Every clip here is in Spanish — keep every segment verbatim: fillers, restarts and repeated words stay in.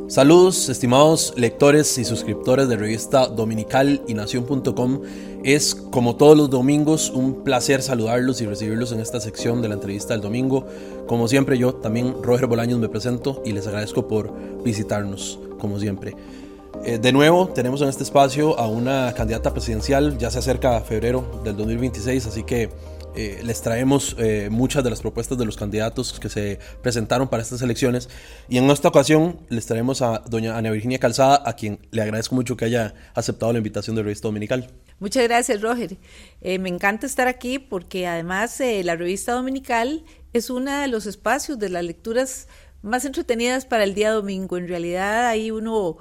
Saludos, estimados lectores y suscriptores de revista dominical y nación punto com. Es, como todos los domingos, un placer saludarlos y recibirlos en esta sección de la entrevista del domingo. Como siempre, yo también, Roger Bolaños, me presento y les agradezco por visitarnos, como siempre. Eh, de nuevo, tenemos en este espacio a una candidata presidencial. Ya se acerca febrero del dos mil veintiséis, así que Eh, les traemos eh, muchas de las propuestas de los candidatos que se presentaron para estas elecciones, y en esta ocasión les traemos a doña Ana Virginia Calzada, a quien le agradezco mucho que haya aceptado la invitación de Revista Dominical. Muchas gracias, Roger. Eh, me encanta estar aquí porque además eh, la Revista Dominical es uno de los espacios de las lecturas más entretenidas para el día domingo. En realidad ahí uno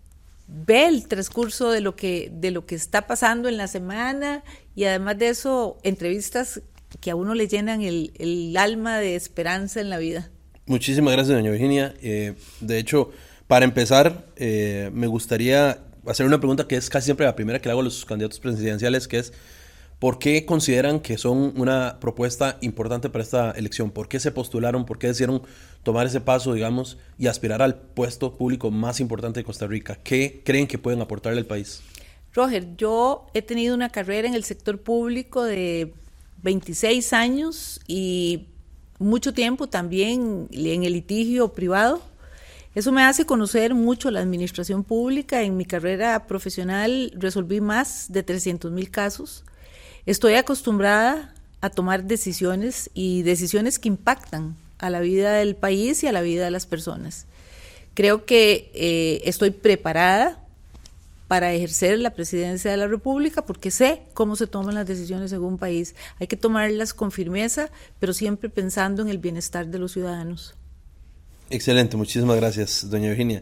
ve el transcurso de lo que, de lo que está pasando en la semana, y además de eso, entrevistas que a uno le llenan el, el alma de esperanza en la vida. Muchísimas gracias, doña Virginia. Eh, de hecho, para empezar, eh, me gustaría hacer una pregunta que es casi siempre la primera que le hago a los candidatos presidenciales, que es: ¿por qué consideran que son una propuesta importante para esta elección? ¿Por qué se postularon? ¿Por qué decidieron tomar ese paso, digamos, y aspirar al puesto público más importante de Costa Rica? ¿Qué creen que pueden aportarle al país? Roger, yo he tenido una carrera en el sector público de veintiséis años y mucho tiempo también en el litigio privado. Eso me hace conocer mucho la administración pública. En mi carrera profesional resolví más de trescientos mil casos. Estoy acostumbrada a tomar decisiones y decisiones que impactan a la vida del país y a la vida de las personas. Creo que eh, estoy preparada para ejercer la presidencia de la República porque sé cómo se toman las decisiones en un país. Hay que tomarlas con firmeza, pero siempre pensando en el bienestar de los ciudadanos. Excelente, muchísimas gracias, doña Virginia.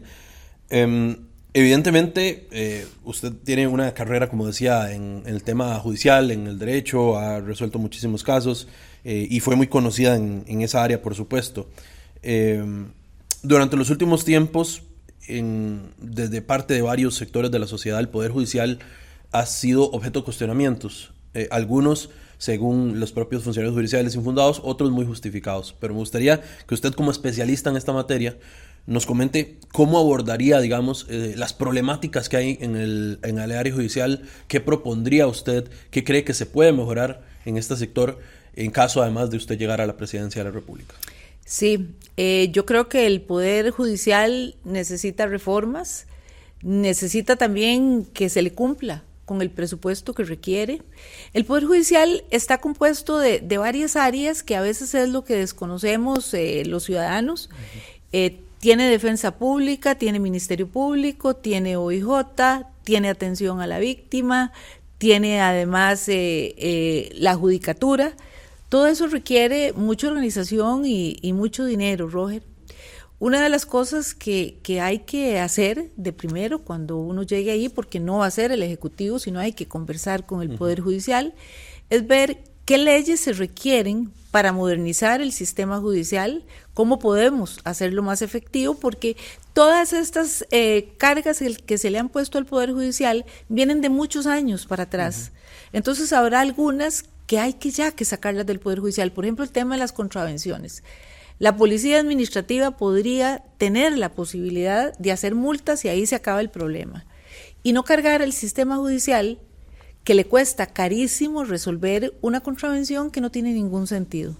Um, Evidentemente, eh, usted tiene una carrera, como decía, en, en el tema judicial, en el derecho, ha resuelto muchísimos casos eh, y fue muy conocida en, en esa área, por supuesto. Eh, durante los últimos tiempos, en, desde parte de varios sectores de la sociedad, el Poder Judicial ha sido objeto de cuestionamientos. Eh, algunos, según los propios funcionarios judiciales, infundados, otros muy justificados. Pero me gustaría que usted, como especialista en esta materia, nos comente cómo abordaría, digamos, eh, las problemáticas que hay en el, en el área judicial. ¿Qué propondría usted? ¿Qué cree que se puede mejorar en este sector en caso, además, de usted llegar a la presidencia de la República? Sí, eh, yo creo que el Poder Judicial necesita reformas, necesita también que se le cumpla con el presupuesto que requiere. El Poder Judicial está compuesto de, de varias áreas que a veces es lo que desconocemos eh, los ciudadanos. Uh-huh. eh, Tiene defensa pública, tiene ministerio público, tiene O I J, tiene atención a la víctima, tiene además eh, eh, la judicatura. Todo eso requiere mucha organización y, y mucho dinero, Roger. Una de las cosas que, que hay que hacer de primero cuando uno llegue ahí, porque no va a ser el Ejecutivo, sino hay que conversar con el Poder Judicial, es ver qué leyes se requieren para modernizar el sistema judicial, cómo podemos hacerlo más efectivo, porque todas estas eh, cargas que se le han puesto al Poder Judicial vienen de muchos años para atrás. Uh-huh. Entonces habrá algunas que hay que ya que sacarlas del Poder Judicial. Por ejemplo, el tema de las contravenciones. La policía administrativa podría tener la posibilidad de hacer multas y ahí se acaba el problema. Y no cargar al sistema judicial, que le cuesta carísimo resolver una contravención que no tiene ningún sentido.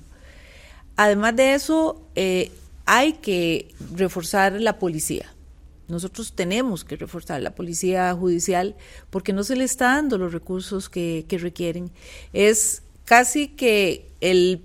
Además de eso, eh, hay que reforzar la policía. Nosotros tenemos que reforzar la policía judicial porque no se le está dando los recursos que, que requieren. Es casi que el,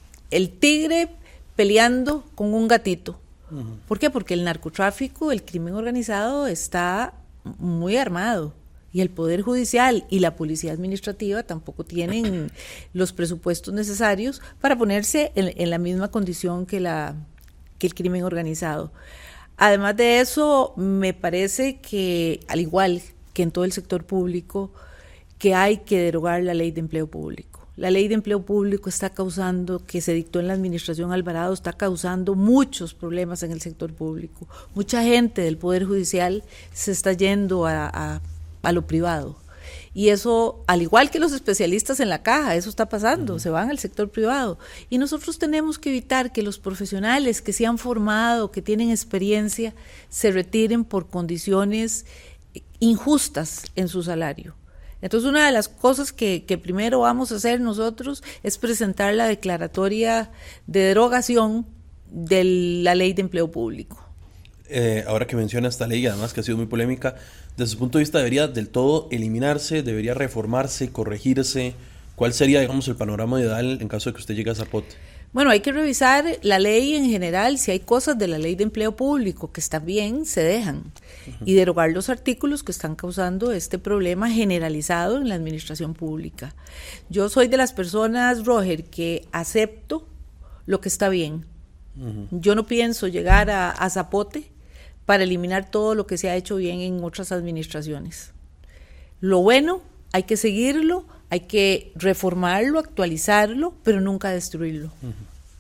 el tigre peleando con un gatito. Uh-huh. ¿Por qué? Porque el narcotráfico, el crimen organizado está muy armado. Y el Poder Judicial y la Policía Administrativa tampoco tienen los presupuestos necesarios para ponerse en, en la misma condición que, la, que el crimen organizado. Además de eso, me parece que, al igual que en todo el sector público, que hay que derogar la Ley de Empleo Público. La Ley de Empleo Público está causando, que se dictó en la administración Alvarado, está causando muchos problemas en el sector público. Mucha gente del Poder Judicial se está yendo a... a a lo privado. Y eso, al igual que los especialistas en la caja, eso está pasando, uh-huh. se van al sector privado. Y nosotros tenemos que evitar que los profesionales que se han formado, que tienen experiencia, se retiren por condiciones injustas en su salario. Entonces, una de las cosas que, que primero vamos a hacer nosotros es presentar la declaratoria de derogación de la Ley de Empleo Público. Eh, ahora que menciona esta ley, además que ha sido muy polémica, desde su punto de vista, ¿debería del todo eliminarse? ¿Debería reformarse, corregirse? ¿Cuál sería, digamos, el panorama ideal en caso de que usted llegue a Zapote? Bueno, hay que revisar la ley en general, si hay cosas de la Ley de Empleo Público que están bien, se dejan, uh-huh. y derogar los artículos que están causando este problema generalizado en la administración pública. Yo soy de las personas, Roger, que acepto lo que está bien. Uh-huh. Yo no pienso llegar a, a Zapote para eliminar todo lo que se ha hecho bien en otras administraciones. Lo bueno hay que seguirlo, hay que reformarlo, actualizarlo, pero nunca destruirlo. Uh-huh.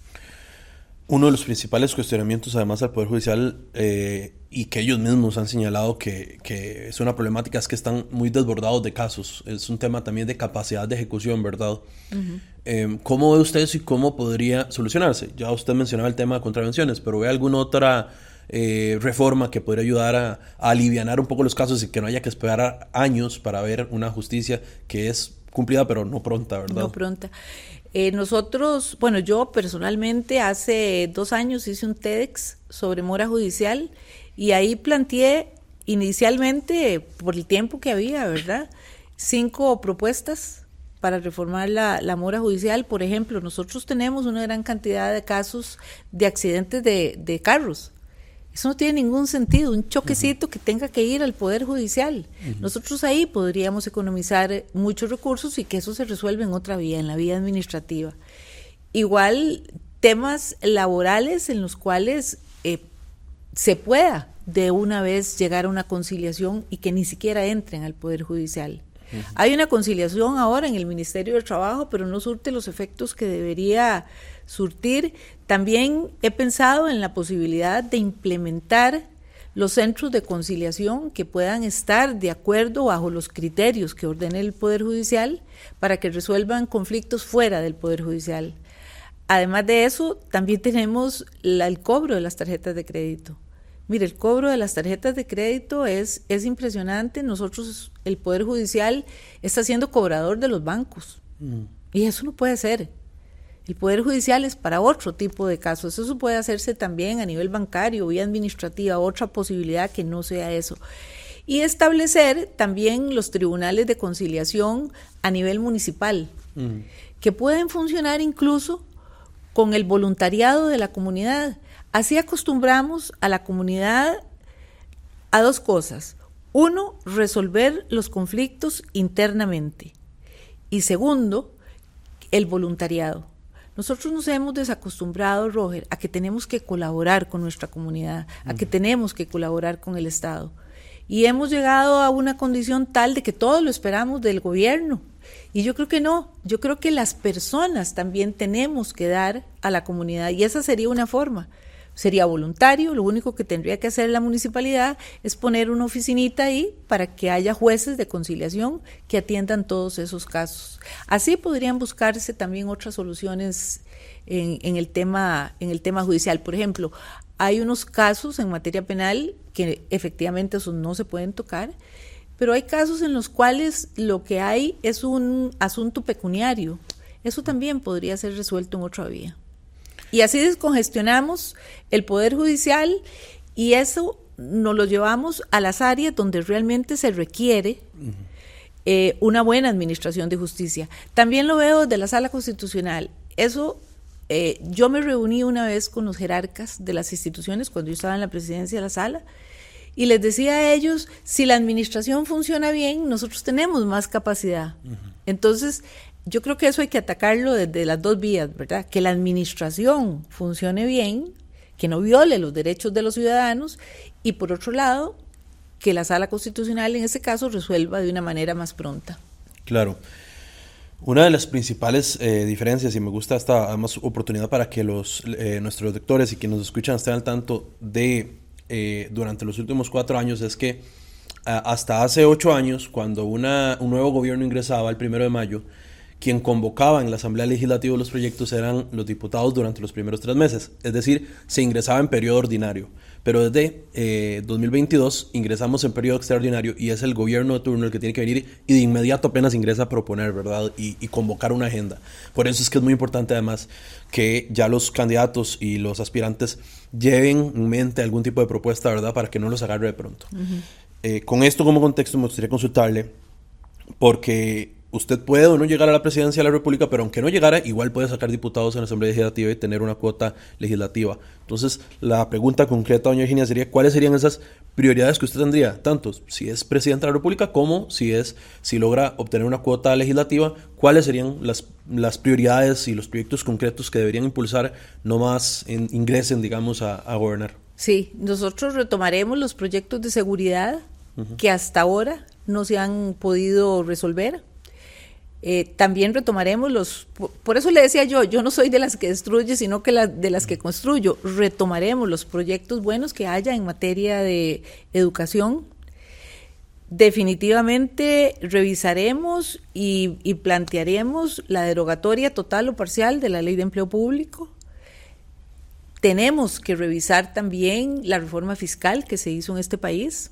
Uno de los principales cuestionamientos, además, al Poder Judicial, eh, y que ellos mismos han señalado que, que es una problemática, es que están muy desbordados de casos. Es un tema también de capacidad de ejecución, ¿verdad? Uh-huh. Eh, ¿Cómo ve usted eso y cómo podría solucionarse? Ya usted mencionaba el tema de contravenciones, pero ¿ve alguna otra eh, reforma que podría ayudar a, a alivianar un poco los casos y que no haya que esperar años para ver una justicia que es cumplida pero no pronta, ¿verdad? No pronta. Eh, nosotros, bueno, yo personalmente hace dos años hice un TEDx sobre mora judicial y ahí planteé inicialmente, por el tiempo que había, ¿verdad?, cinco propuestas para reformar la, la mora judicial. Por ejemplo, nosotros tenemos una gran cantidad de casos de accidentes de, de carros. Eso no tiene ningún sentido, un choquecito uh-huh. que tenga que ir al Poder Judicial. Uh-huh. Nosotros ahí podríamos economizar muchos recursos y que eso se resuelve en otra vía, en la vía administrativa. Igual temas laborales en los cuales eh, se pueda de una vez llegar a una conciliación y que ni siquiera entren al Poder Judicial. Uh-huh. Hay una conciliación ahora en el Ministerio del Trabajo, pero no surte los efectos que debería surtir. También he pensado en la posibilidad de implementar los centros de conciliación que puedan estar de acuerdo bajo los criterios que ordene el Poder Judicial para que resuelvan conflictos fuera del Poder Judicial. Además de eso, también tenemos la, el cobro de las tarjetas de crédito. Mire, el cobro de las tarjetas de crédito es, es impresionante. Nosotros, el Poder Judicial, está siendo cobrador de los bancos. Mm. Y eso no puede ser. El Poder Judicial es para otro tipo de casos. Eso puede hacerse también a nivel bancario, vía administrativa, otra posibilidad que no sea eso. Y establecer también los tribunales de conciliación a nivel municipal, mm. que pueden funcionar incluso con el voluntariado de la comunidad. Así acostumbramos a la comunidad a dos cosas. Uno, resolver los conflictos internamente. Y segundo, el voluntariado. Nosotros nos hemos desacostumbrado, Roger, a que tenemos que colaborar con nuestra comunidad, a que tenemos que colaborar con el Estado. Y hemos llegado a una condición tal de que todo lo esperamos del gobierno. Y yo creo que no, yo creo que las personas también tenemos que dar a la comunidad, y esa sería una forma. Sería voluntario, lo único que tendría que hacer la municipalidad es poner una oficinita ahí para que haya jueces de conciliación que atiendan todos esos casos. Así podrían buscarse también otras soluciones en, en el tema, en el tema judicial. Por ejemplo, hay unos casos en materia penal que efectivamente esos no se pueden tocar, pero hay casos en los cuales lo que hay es un asunto pecuniario. Eso también podría ser resuelto en otra vía. Y así descongestionamos el Poder Judicial y eso nos lo llevamos a las áreas donde realmente se requiere uh-huh. eh, una buena administración de justicia. También lo veo desde la Sala Constitucional. Eso, eh, yo me reuní una vez con los jerarcas de las instituciones cuando yo estaba en la presidencia de la Sala y les decía a ellos, si la administración funciona bien, nosotros tenemos más capacidad. Uh-huh. Entonces, yo creo que eso hay que atacarlo desde las dos vías, ¿verdad? Que la administración funcione bien, que no viole los derechos de los ciudadanos y por otro lado, que la Sala Constitucional en ese caso resuelva de una manera más pronta. Claro. Una de las principales eh, diferencias, y me gusta esta además oportunidad para que los eh, nuestros lectores y quienes nos escuchan estén al tanto de eh, durante los últimos cuatro años, es que hasta hace ocho años, cuando una, un nuevo gobierno ingresaba el primero de mayo, quien convocaba en la Asamblea Legislativa los proyectos eran los diputados durante los primeros tres meses, es decir, se ingresaba en periodo ordinario. Pero desde eh, dos mil veintidós ingresamos en periodo extraordinario y es el gobierno de turno el que tiene que venir y de inmediato apenas ingresa a proponer, ¿verdad? Y, y convocar una agenda. Por eso es que es muy importante además que ya los candidatos y los aspirantes lleven en mente algún tipo de propuesta, ¿verdad? Para que no los agarre de pronto. Uh-huh. Eh, con esto como contexto me gustaría consultarle, porque usted puede o no llegar a la presidencia de la República, pero aunque no llegara, igual puede sacar diputados en la Asamblea Legislativa y tener una cuota legislativa. Entonces, la pregunta concreta, doña Virginia, sería ¿cuáles serían esas prioridades que usted tendría? Tanto si es presidenta de la República como si es si logra obtener una cuota legislativa, ¿cuáles serían las, las prioridades y los proyectos concretos que deberían impulsar no más en, ingresen, digamos, a, a gobernar? Sí, nosotros retomaremos los proyectos de seguridad uh-huh. que hasta ahora no se han podido resolver. Eh, también retomaremos los, por, por eso le decía yo, yo no soy de las que destruye, sino que la, de las que construyo. Retomaremos los proyectos buenos que haya en materia de educación. Definitivamente revisaremos y, y plantearemos la derogatoria total o parcial de la Ley de Empleo Público. Tenemos que revisar también la reforma fiscal que se hizo en este país.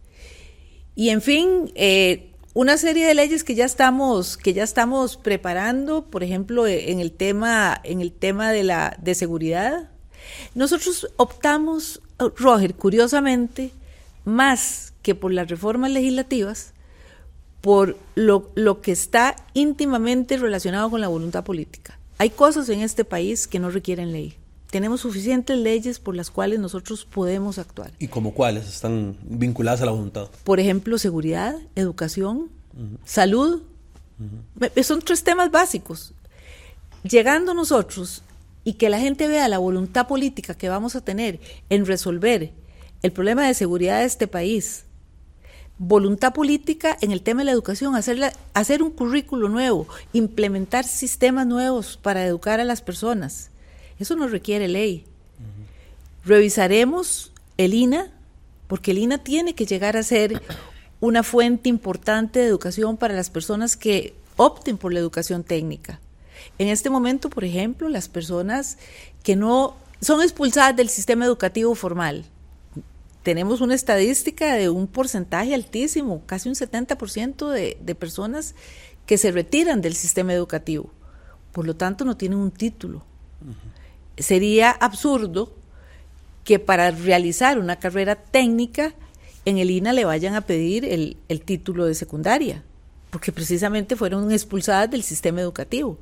Y en fin, eh, una serie de leyes que ya estamos que ya estamos preparando, por ejemplo, en el tema en el tema de la de seguridad. Nosotros optamos, Roger, curiosamente, más que por las reformas legislativas, por lo, lo que está íntimamente relacionado con la voluntad política. Hay cosas en este país que no requieren ley. Tenemos suficientes leyes por las cuales nosotros podemos actuar. ¿Y como cuáles están vinculadas a la voluntad? Por ejemplo, seguridad, educación, uh-huh. salud. Uh-huh. Son tres temas básicos. Llegando nosotros y que la gente vea la voluntad política que vamos a tener en resolver el problema de seguridad de este país, voluntad política en el tema de la educación, hacerla, hacer un currículo nuevo, implementar sistemas nuevos para educar a las personas. Eso no requiere ley. Uh-huh. Revisaremos el I N A, porque el I N A tiene que llegar a ser una fuente importante de educación para las personas que opten por la educación técnica. En este momento, por ejemplo, las personas que no son expulsadas del sistema educativo formal. Tenemos una estadística de un porcentaje altísimo, casi un setenta por ciento de, de personas que se retiran del sistema educativo. Por lo tanto, no tienen un título. Uh-huh. Sería absurdo que para realizar una carrera técnica en el I N A le vayan a pedir el, el título de secundaria, porque precisamente fueron expulsadas del sistema educativo.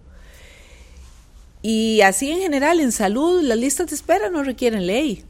Y así en general, en salud, las listas de espera no requieren ley.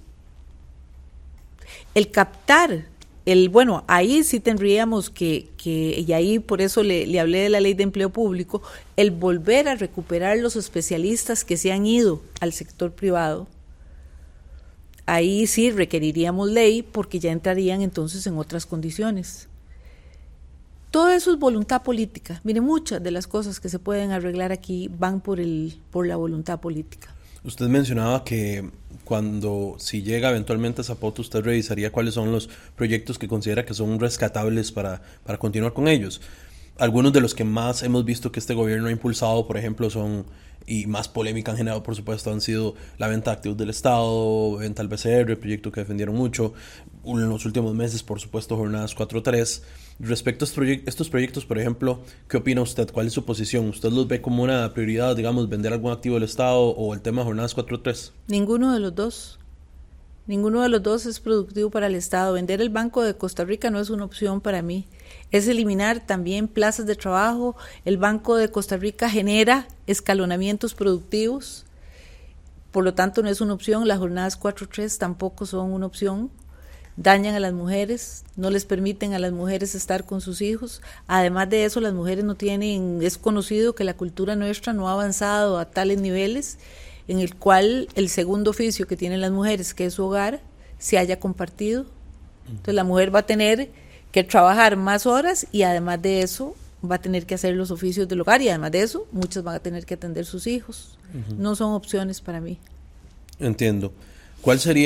El captar, el bueno, ahí sí tendríamos que, que y ahí por eso le, le hablé de la Ley de Empleo Público, el volver a recuperar los especialistas que se han ido al sector privado. Ahí sí requeriríamos ley porque ya entrarían entonces en otras condiciones. Todo eso es voluntad política. Mire, muchas de las cosas que se pueden arreglar aquí van por, el, por la voluntad política. Usted mencionaba que cuando, si llega eventualmente a Zapote, usted revisaría cuáles son los proyectos que considera que son rescatables para, para continuar con ellos. Algunos de los que más hemos visto que este gobierno ha impulsado, por ejemplo, son, y más polémica han generado, por supuesto, han sido la venta de activos del Estado, venta al B C R, el proyecto que defendieron mucho, en los últimos meses, por supuesto, jornadas cuatro tres. Respecto a estos proyectos, por ejemplo, ¿qué opina usted? ¿Cuál es su posición? ¿Usted los ve como una prioridad, digamos, vender algún activo del Estado o el tema de jornadas cuatro tres? Ninguno de los dos. Ninguno de los dos es productivo para el Estado. Vender el Banco de Costa Rica no es una opción para mí. Es eliminar también plazas de trabajo. El Banco de Costa Rica genera escalonamientos productivos. Por lo tanto, no es una opción. Las jornadas cuatro tres tampoco son una opción. Dañan a las mujeres, no les permiten a las mujeres estar con sus hijos. Además de eso, las mujeres no tienen, es conocido que la cultura nuestra no ha avanzado a tales niveles en el cual el segundo oficio que tienen las mujeres, que es su hogar, se haya compartido. Entonces la mujer va a tener que trabajar más horas y además de eso va a tener que hacer los oficios del hogar y además de eso muchas van a tener que atender sus hijos. Uh-huh. No son opciones para mí. Entiendo. ¿Cuál sería,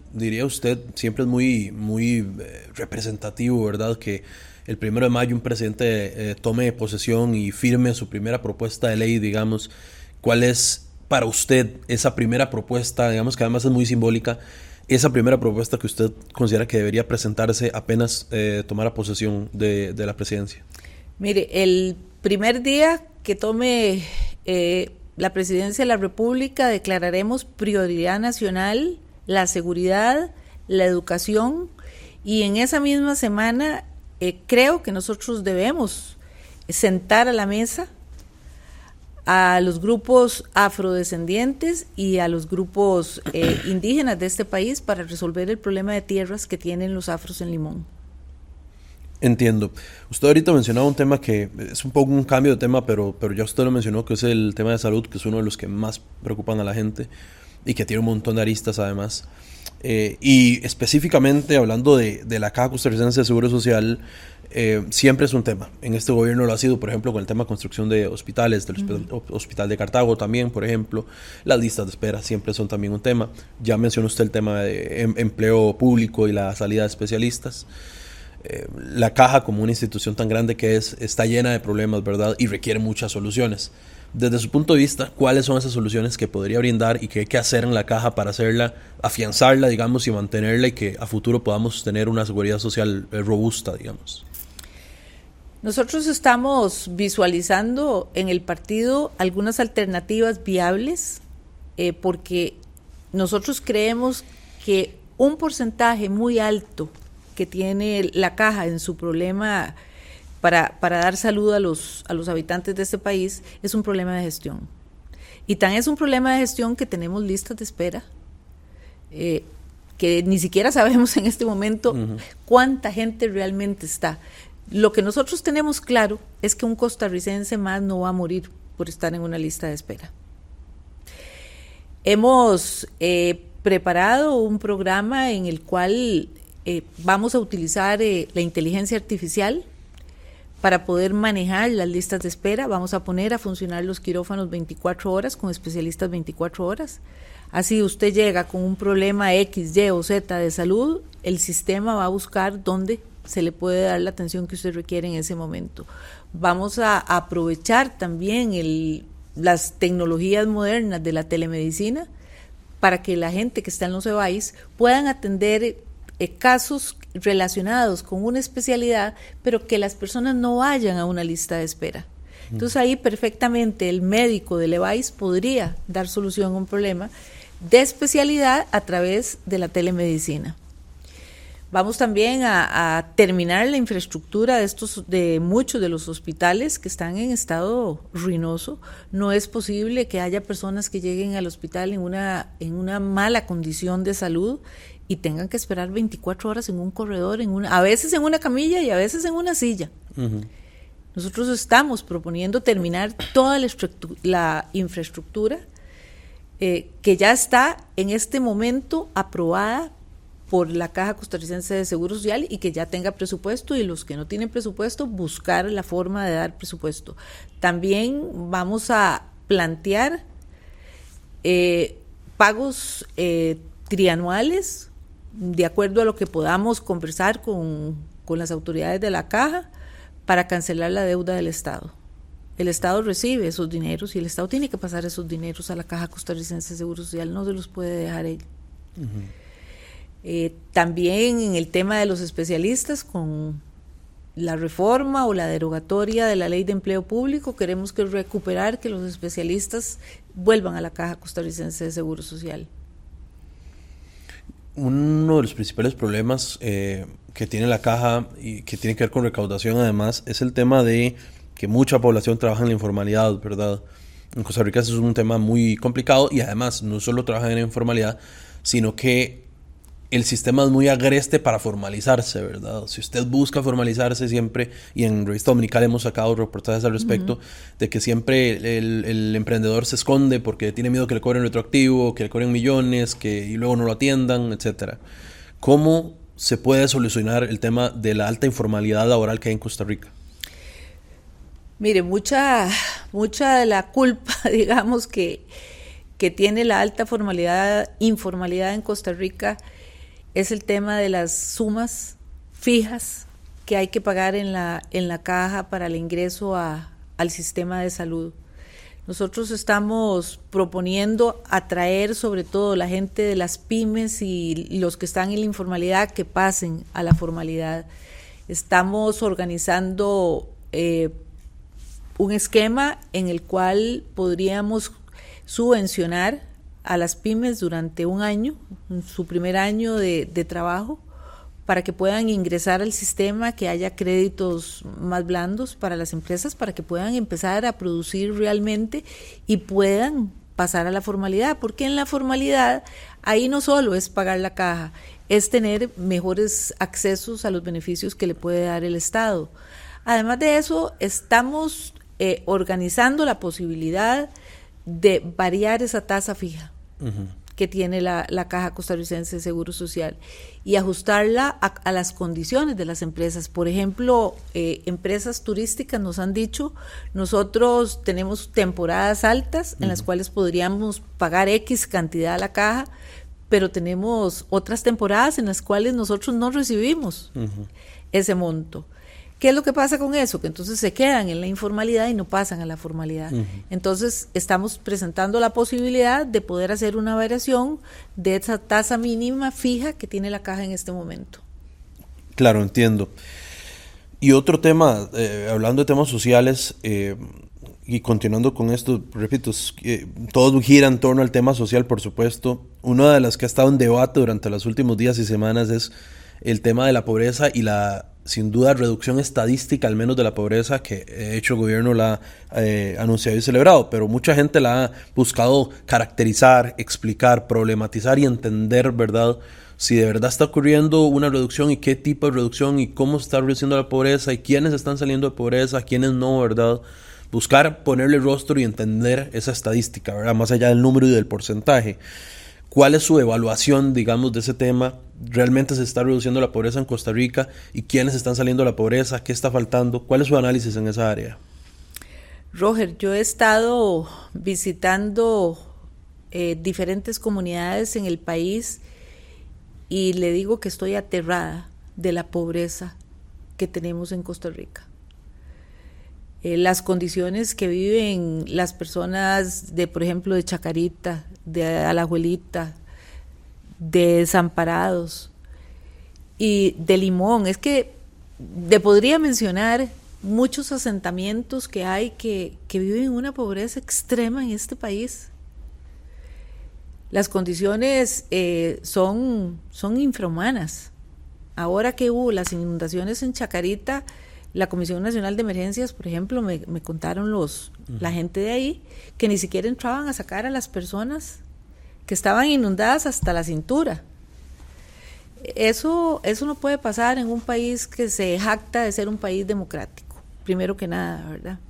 diría usted, siempre es muy, muy eh, representativo, ¿verdad? Que el primero de mayo un presidente eh, tome posesión y firme su primera propuesta de ley, digamos. ¿Cuál es para usted esa primera propuesta, digamos que además es muy simbólica, esa primera propuesta que usted considera que debería presentarse apenas eh, tomara posesión de, de la presidencia? Mire, el primer día que tome eh, la presidencia de la República declararemos prioridad nacional la seguridad, la educación, y en esa misma semana eh, creo que nosotros debemos sentar a la mesa a los grupos afrodescendientes y a los grupos eh, indígenas de este país para resolver el problema de tierras que tienen los afros en Limón. Entiendo. Usted ahorita mencionaba un tema que es un poco un cambio de tema, pero, pero ya usted lo mencionó, que es el tema de salud, que es uno de los que más preocupan a la gente y que tiene un montón de aristas además. Eh, y específicamente hablando de, de la Caja Costarricense de Seguro Social, eh, siempre es un tema. En este gobierno lo ha sido, por ejemplo, con el tema de construcción de hospitales, del uh-huh. Hospital de Cartago también, por ejemplo. Las listas de espera siempre son también un tema. Ya mencionó usted el tema de em, empleo público y la salida de especialistas. Eh, la Caja, como una institución tan grande que es, está llena de problemas, ¿verdad? Y requiere muchas soluciones. Desde su punto de vista, ¿cuáles son esas soluciones que podría brindar y que hay que hacer en la Caja para hacerla, afianzarla, digamos, y mantenerla, y que a futuro podamos tener una seguridad social eh, robusta, digamos? Nosotros estamos visualizando en el partido algunas alternativas viables, eh, porque nosotros creemos que un porcentaje muy alto que tiene la Caja en su problema para, para dar salud a los, a los habitantes de este país es un problema de gestión. Y tan es un problema de gestión que tenemos listas de espera, eh, que ni siquiera sabemos en este momento uh-huh. cuánta gente realmente está. Lo que nosotros tenemos claro es que un costarricense más no va a morir por estar en una lista de espera. Hemos eh, preparado un programa en el cual eh, vamos a utilizar eh, la inteligencia artificial para poder manejar las listas de espera. Vamos a poner a funcionar los quirófanos veinticuatro horas con especialistas veinticuatro horas. Así usted llega con un problema X, Y o Z de salud, el sistema va a buscar dónde se le puede dar la atención que usted requiere en ese momento. Vamos a aprovechar también el, las tecnologías modernas de la telemedicina para que la gente que está en los E B A Is puedan atender eh, casos relacionados con una especialidad, pero que las personas no vayan a una lista de espera. Entonces ahí perfectamente el médico del E B A Is podría dar solución a un problema de especialidad a través de la telemedicina. Vamos también a, a terminar la infraestructura de estos, de muchos de los hospitales que están en estado ruinoso. No es posible que haya personas que lleguen al hospital en una, en una mala condición de salud y tengan que esperar veinticuatro horas en un corredor, en una, a veces en una camilla y a veces en una silla. Uh-huh. Nosotros estamos proponiendo terminar toda la, la infraestructura eh, que ya está en este momento aprobada por la Caja Costarricense de Seguro Social y que ya tenga presupuesto, y los que no tienen presupuesto, buscar la forma de dar presupuesto. También vamos a plantear eh, pagos eh, trianuales, de acuerdo a lo que podamos conversar con, con las autoridades de la Caja, para cancelar la deuda del Estado. El Estado recibe esos dineros y el Estado tiene que pasar esos dineros a la Caja Costarricense de Seguro Social, no se los puede dejar él. Uh-huh. Eh, también en el tema de los especialistas, con la reforma o la derogatoria de la Ley de Empleo Público, queremos que recuperar que los especialistas vuelvan a la Caja Costarricense de Seguro Social. Uno de los principales problemas eh, que tiene la Caja y que tiene que ver con recaudación además es el tema de que mucha población trabaja en la informalidad, ¿verdad? En Costa Rica eso es un tema muy complicado y además no solo trabajan en la informalidad, sino que el sistema es muy agreste para formalizarse, ¿verdad? Si usted busca formalizarse siempre, y en Revista Dominical hemos sacado reportajes al respecto, uh-huh. de que siempre el, el emprendedor se esconde porque tiene miedo que le cobren retroactivo, que le cobren millones, que y luego no lo atiendan, etcétera. ¿Cómo se puede solucionar el tema de la alta informalidad laboral que hay en Costa Rica? Mire, mucha, mucha de la culpa, digamos, que, que tiene la alta formalidad, informalidad en Costa Rica, es el tema de las sumas fijas que hay que pagar en la, en la caja para el ingreso a, al sistema de salud. Nosotros estamos proponiendo atraer sobre todo la gente de las pymes y los que están en la informalidad que pasen a la formalidad. Estamos organizando eh, un esquema en el cual podríamos subvencionar a las pymes durante un año, su primer año de, de trabajo, para que puedan ingresar al sistema, que haya créditos más blandos para las empresas, para que puedan empezar a producir realmente y puedan pasar a la formalidad, porque en la formalidad ahí no solo es pagar la caja, es tener mejores accesos a los beneficios que le puede dar el Estado. Además de eso, estamos eh, organizando la posibilidad de variar esa tasa fija. Uh-huh. que tiene la, la Caja Costarricense de Seguro Social y ajustarla a, a las condiciones de las empresas. Por ejemplo, eh, empresas turísticas nos han dicho, nosotros tenemos temporadas altas en uh-huh. las cuales podríamos pagar X cantidad a la caja, pero tenemos otras temporadas en las cuales nosotros no recibimos uh-huh. ese monto. ¿Qué es lo que pasa con eso? Que entonces se quedan en la informalidad y no pasan a la formalidad. Uh-huh. Entonces estamos presentando la posibilidad de poder hacer una variación de esa tasa mínima fija que tiene la caja en este momento. Claro, entiendo. Y otro tema, eh, hablando de temas sociales, eh, y continuando con esto, repito, eh, todo gira en torno al tema social, por supuesto. Una de las que ha estado en debate durante los últimos días y semanas es el tema de la pobreza y la, sin duda, reducción estadística, al menos de la pobreza, que de hecho el gobierno la ha eh, anunciado y celebrado, pero mucha gente la ha buscado caracterizar, explicar, problematizar y entender, ¿verdad?, si de verdad está ocurriendo una reducción y qué tipo de reducción y cómo se está reduciendo la pobreza y quiénes están saliendo de pobreza, quiénes no, ¿verdad? Buscar ponerle rostro y entender esa estadística, ¿verdad?, más allá del número y del porcentaje. ¿Cuál es su evaluación, digamos, de ese tema? ¿Realmente se está reduciendo la pobreza en Costa Rica? ¿Y quiénes están saliendo de la pobreza? ¿Qué está faltando? ¿Cuál es su análisis en esa área? Roger, yo he estado visitando eh, diferentes comunidades en el país y le digo que estoy aterrada de la pobreza que tenemos en Costa Rica. Eh, las condiciones que viven las personas de, por ejemplo, de Chacarita, de Alajuelita, de Desamparados y de Limón, es que te podría mencionar muchos asentamientos que hay que, que viven una pobreza extrema en este país. Las condiciones eh, son, son infrahumanas. Ahora que hubo las inundaciones en Chacarita, la Comisión Nacional de Emergencias, por ejemplo, me, me contaron los uh-huh. la gente de ahí que ni siquiera entraban a sacar a las personas que estaban inundadas hasta la cintura. Eso, eso no puede pasar en un país que se jacta de ser un país democrático, primero que nada, ¿verdad?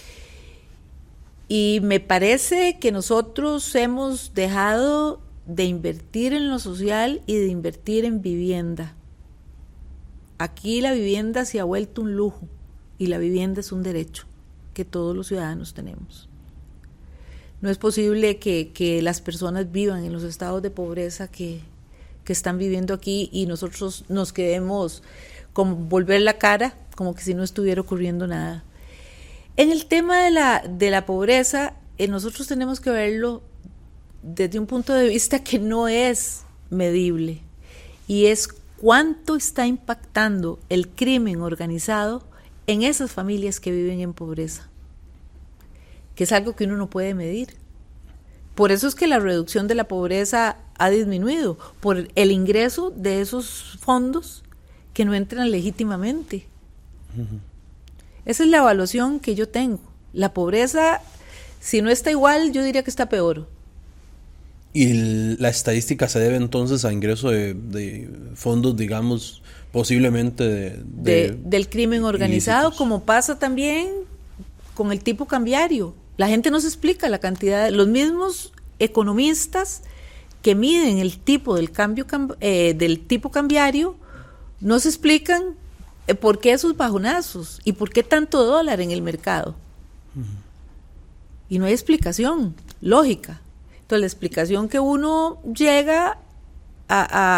Y me parece que nosotros hemos dejado de invertir en lo social y de invertir en vivienda. Aquí la vivienda se ha vuelto un lujo y la vivienda es un derecho que todos los ciudadanos tenemos. No es posible que, que las personas vivan en los estados de pobreza que, que están viviendo aquí y nosotros nos quedemos con volver la cara como que si no estuviera ocurriendo nada. En el tema de la, de la pobreza, eh, nosotros tenemos que verlo desde un punto de vista que no es medible y es cuánto está impactando el crimen organizado en esas familias que viven en pobreza, que es algo que uno no puede medir. Por eso es que la reducción de la pobreza ha disminuido, por el ingreso de esos fondos que no entran legítimamente. Uh-huh. Esa es la evaluación que yo tengo. La pobreza, si no está igual, yo diría que está peor. ¿Y la estadística se debe entonces a ingreso de, de fondos, digamos, posiblemente de, de, de del crimen organizado, ilícitos? Como pasa también con el tipo cambiario. La gente no se explica la cantidad, los mismos economistas que miden el tipo del cambio eh, del tipo cambiario no se explican eh, por qué esos bajonazos y por qué tanto dólar en el mercado. Uh-huh. Y no hay explicación lógica. Entonces la explicación que uno llega a, a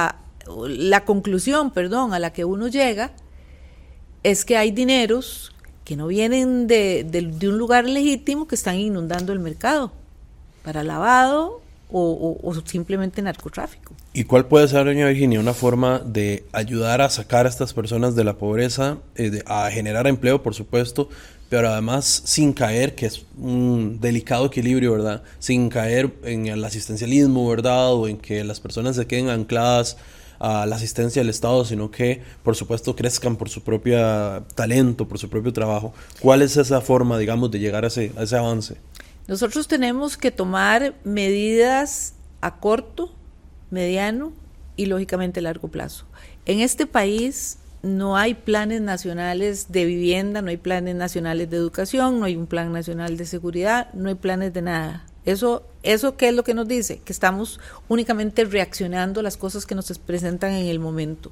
la conclusión, perdón, a la que uno llega es que hay dineros que no vienen de, de, de un lugar legítimo que están inundando el mercado para lavado o, o, o simplemente narcotráfico. ¿Y cuál puede ser, doña Virginia, una forma de ayudar a sacar a estas personas de la pobreza, eh, de, a generar empleo, por supuesto, pero además sin caer, que es un delicado equilibrio, ¿verdad? Sin caer en el asistencialismo, ¿verdad? O en que las personas se queden ancladas a la asistencia del Estado, sino que, por supuesto, crezcan por su propio talento, por su propio trabajo. ¿Cuál es esa forma, digamos, de llegar a ese, a ese avance? Nosotros tenemos que tomar medidas a corto, mediano y, lógicamente, largo plazo. En este país no hay planes nacionales de vivienda, no hay planes nacionales de educación, no hay un plan nacional de seguridad, no hay planes de nada. Eso, eso ¿qué es lo que nos dice? Que estamos únicamente reaccionando a las cosas que nos presentan en el momento.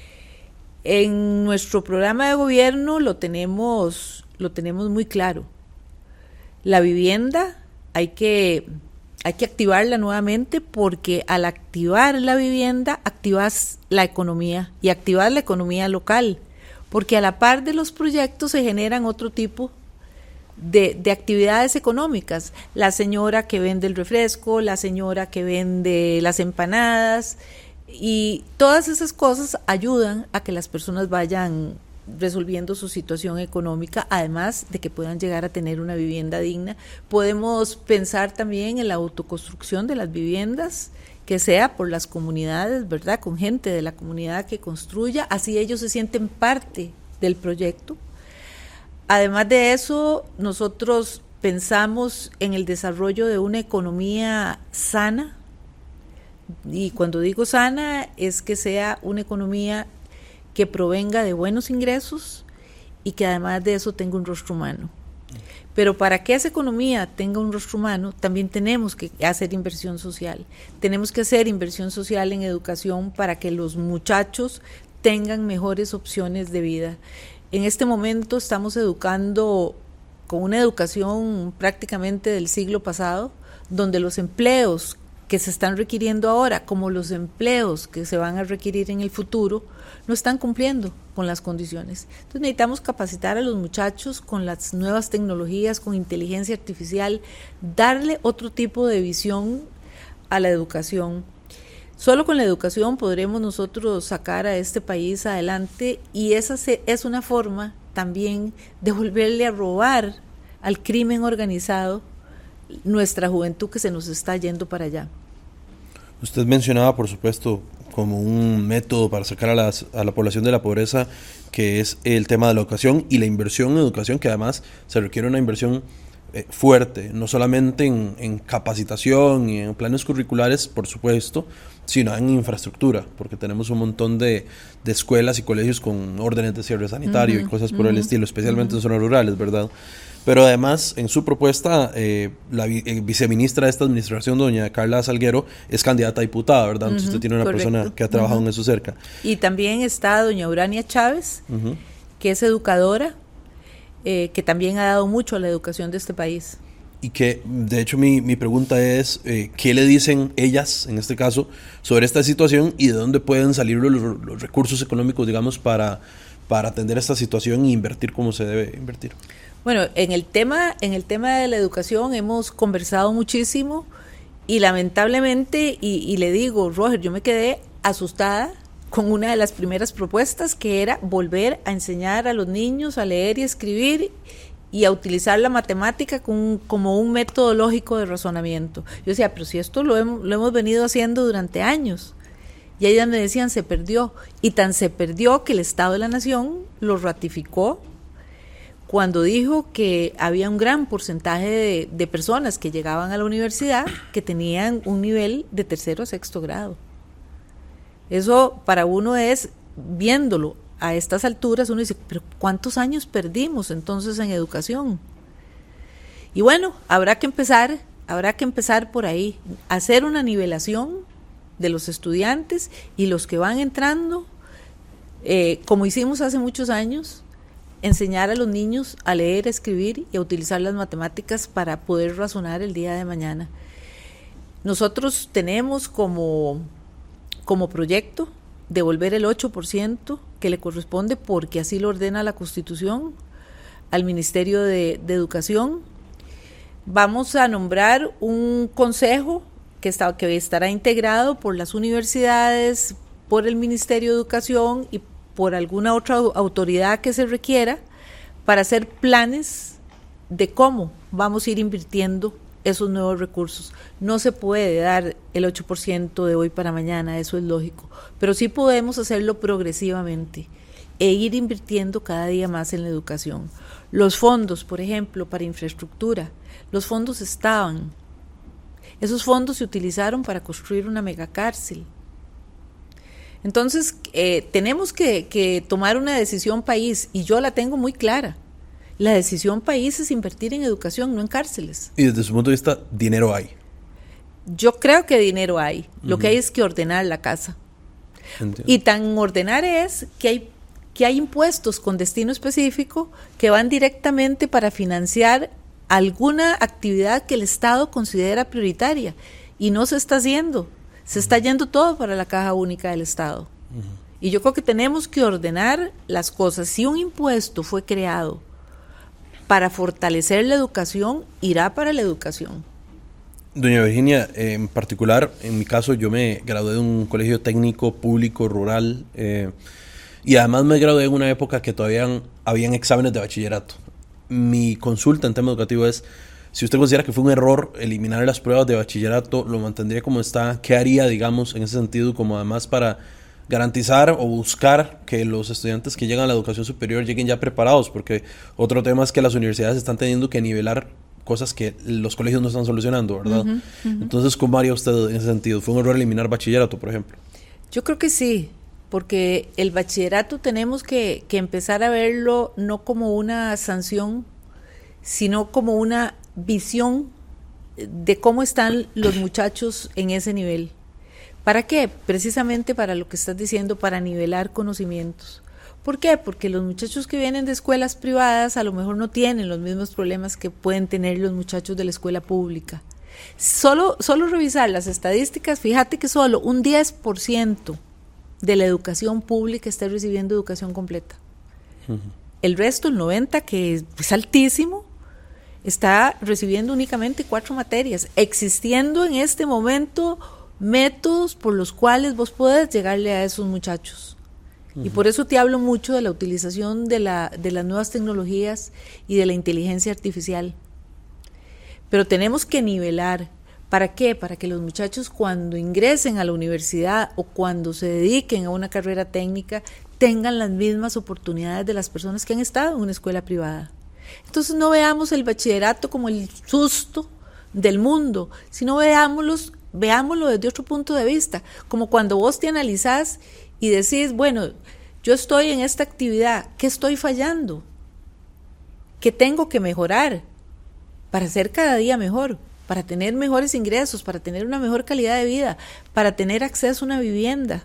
En nuestro programa de gobierno lo tenemos, lo tenemos muy claro. La vivienda hay que, hay que activarla nuevamente, porque al activar la vivienda activas la economía y activas la economía local, porque a la par de los proyectos se generan otro tipo De, de actividades económicas, la señora que vende el refresco, la señora que vende las empanadas, y todas esas cosas ayudan a que las personas vayan resolviendo su situación económica, además de que puedan llegar a tener una vivienda digna. Podemos pensar también en la autoconstrucción de las viviendas, que sea por las comunidades, ¿verdad?, con gente de la comunidad que construya, así ellos se sienten parte del proyecto. Además de eso, nosotros pensamos en el desarrollo de una economía sana, y cuando digo sana es que sea una economía que provenga de buenos ingresos y que además de eso tenga un rostro humano. Pero para que esa economía tenga un rostro humano, también tenemos que hacer inversión social. Tenemos que hacer inversión social en educación para que los muchachos tengan mejores opciones de vida. En este momento estamos educando con una educación prácticamente del siglo pasado, donde los empleos que se están requiriendo ahora, como los empleos que se van a requerir en el futuro, no están cumpliendo con las condiciones. Entonces necesitamos capacitar a los muchachos con las nuevas tecnologías, con inteligencia artificial, darle otro tipo de visión a la educación. Solo con la educación podremos nosotros sacar a este país adelante, y esa es una forma también de volverle a robar al crimen organizado nuestra juventud que se nos está yendo para allá. Usted mencionaba, por supuesto, como un método para sacar a, las, a la población de la pobreza, que es el tema de la educación y la inversión en educación, que además se requiere una inversión eh, fuerte, no solamente en, en capacitación y en planes curriculares, por supuesto, sino en infraestructura, porque tenemos un montón de, de escuelas y colegios con órdenes de cierre sanitario uh-huh, y cosas por uh-huh, el estilo, especialmente uh-huh. en zonas rurales, ¿verdad? Pero además, en su propuesta, eh, la vi- eh, viceministra de esta administración, doña Carla Salguero, es candidata a diputada, ¿verdad? Entonces uh-huh, usted tiene una correcto. persona que ha trabajado uh-huh. en eso cerca. Y también está doña Urania Chávez, uh-huh. que es educadora, eh, que también ha dado mucho a la educación de este país. Y que, de hecho, mi, mi pregunta es, eh, ¿qué le dicen ellas, en este caso, sobre esta situación y de dónde pueden salir los, los recursos económicos, digamos, para, para atender esta situación e invertir como se debe invertir? Bueno, en el tema, en el tema de la educación hemos conversado muchísimo y lamentablemente, y, y le digo, Roger, yo me quedé asustada con una de las primeras propuestas, que era volver a enseñar a los niños a leer y escribir y a utilizar la matemática con, como un método lógico de razonamiento. Yo decía, pero si esto lo hemos, lo hemos venido haciendo durante años. Y ellas me decían, se perdió. Y tan se perdió que el Estado de la Nación lo ratificó cuando dijo que había un gran porcentaje de, de personas que llegaban a la universidad que tenían un nivel de tercero a sexto grado. Eso para uno es, viéndolo a estas alturas, uno dice, pero ¿cuántos años perdimos entonces en educación? Y bueno, habrá que empezar, habrá que empezar por ahí, hacer una nivelación de los estudiantes y los que van entrando, eh, como hicimos hace muchos años, enseñar a los niños a leer, a escribir y a utilizar las matemáticas para poder razonar el día de mañana. Nosotros tenemos como, como proyecto devolver el ocho por ciento que le corresponde, porque así lo ordena la Constitución, al Ministerio de, de Educación. Vamos a nombrar un consejo que, está, que estará integrado por las universidades, por el Ministerio de Educación y por alguna otra autoridad que se requiera, para hacer planes de cómo vamos a ir invirtiendo esos nuevos recursos. No se puede dar el ocho por ciento de hoy para mañana, eso es lógico, pero sí podemos hacerlo progresivamente e ir invirtiendo cada día más en la educación. Los fondos, por ejemplo, para infraestructura, los fondos estaban. Esos fondos se utilizaron para construir una megacárcel. Entonces, eh, tenemos que, que tomar una decisión país, y yo la tengo muy clara. La decisión país es invertir en educación, no en cárceles. Y desde su punto de vista, dinero hay. Yo creo que dinero hay. Uh-huh. Lo que hay es que ordenar la casa. Entiendo. Y tan ordenar es que hay, que hay impuestos con destino específico que van directamente para financiar alguna actividad que el Estado considera prioritaria. Y no se está haciendo. Se está yendo todo para la caja única del Estado. Uh-huh. Y yo creo que tenemos que ordenar las cosas. Si un impuesto fue creado para fortalecer la educación, irá para la educación. Doña Virginia, eh, en particular, en mi caso, yo me gradué de un colegio técnico público rural eh, y además me gradué en una época que todavía habían exámenes de bachillerato. Mi consulta en tema educativo es, si usted considera que fue un error eliminar las pruebas de bachillerato, ¿lo mantendría como está? ¿Qué haría, digamos, en ese sentido, como además para garantizar o buscar que los estudiantes que llegan a la educación superior lleguen ya preparados? Porque otro tema es que las universidades están teniendo que nivelar cosas que los colegios no están solucionando, ¿verdad? Uh-huh, uh-huh. Entonces, ¿cómo haría usted en ese sentido? ¿Fue un error eliminar bachillerato, por ejemplo? Yo creo que sí, porque el bachillerato tenemos que, que empezar a verlo no como una sanción, sino como una visión de cómo están los muchachos en ese nivel. ¿Para qué? Precisamente para lo que estás diciendo, para nivelar conocimientos. ¿Por qué? Porque los muchachos que vienen de escuelas privadas a lo mejor no tienen los mismos problemas que pueden tener los muchachos de la escuela pública. Solo, solo revisar las estadísticas, fíjate que solo un diez por ciento de la educación pública está recibiendo educación completa. Uh-huh. El resto, el noventa por ciento, que es altísimo, está recibiendo únicamente cuatro materias, existiendo en este momento métodos por los cuales vos podés llegarle a esos muchachos. Uh-huh. Y por eso te hablo mucho de la utilización de, la, de las nuevas tecnologías y de la inteligencia artificial. Pero tenemos que nivelar. ¿Para qué? Para que los muchachos, cuando ingresen a la universidad o cuando se dediquen a una carrera técnica, tengan las mismas oportunidades de las personas que han estado en una escuela privada. Entonces no veamos el bachillerato como el susto del mundo, sino veámoslos, veámoslo desde otro punto de vista, como cuando vos te analizás y decís, bueno, yo estoy en esta actividad, ¿qué estoy fallando? ¿Qué tengo que mejorar para ser cada día mejor? Para tener mejores ingresos, para tener una mejor calidad de vida, para tener acceso a una vivienda,